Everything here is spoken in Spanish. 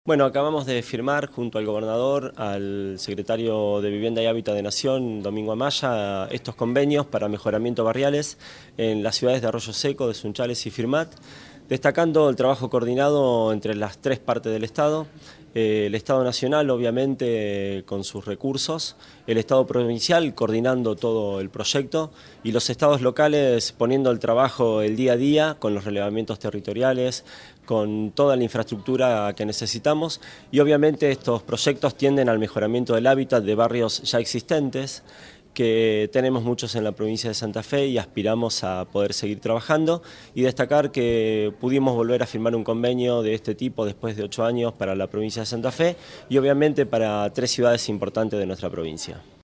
Bueno, acabamos de firmar junto al gobernador, al secretario de Vivienda y Hábitat de Nación, Domingo Amaya, estos convenios para mejoramiento barriales en las ciudades de Arroyo Seco, de Sunchales y Firmat, destacando el trabajo coordinado entre las tres partes del Estado. El Estado Nacional, obviamente, con sus recursos, el Estado Provincial coordinando todo el proyecto y los estados locales poniendo el trabajo el día a día con los relevamientos territoriales, con toda la infraestructura que necesitamos y obviamente estos proyectos tienden al mejoramiento del hábitat de barrios ya existentes, que tenemos muchos en la provincia de Santa Fe y aspiramos a poder seguir trabajando y destacar que pudimos volver a firmar un convenio de este tipo después de 8 años para la provincia de Santa Fe y obviamente para 3 ciudades importantes de nuestra provincia.